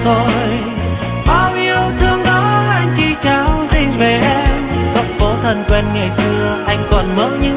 thôi. Bao yêu thương đó anh chỉ trao dành về em, góc phố thân quen ngày xưa anh còn mơ như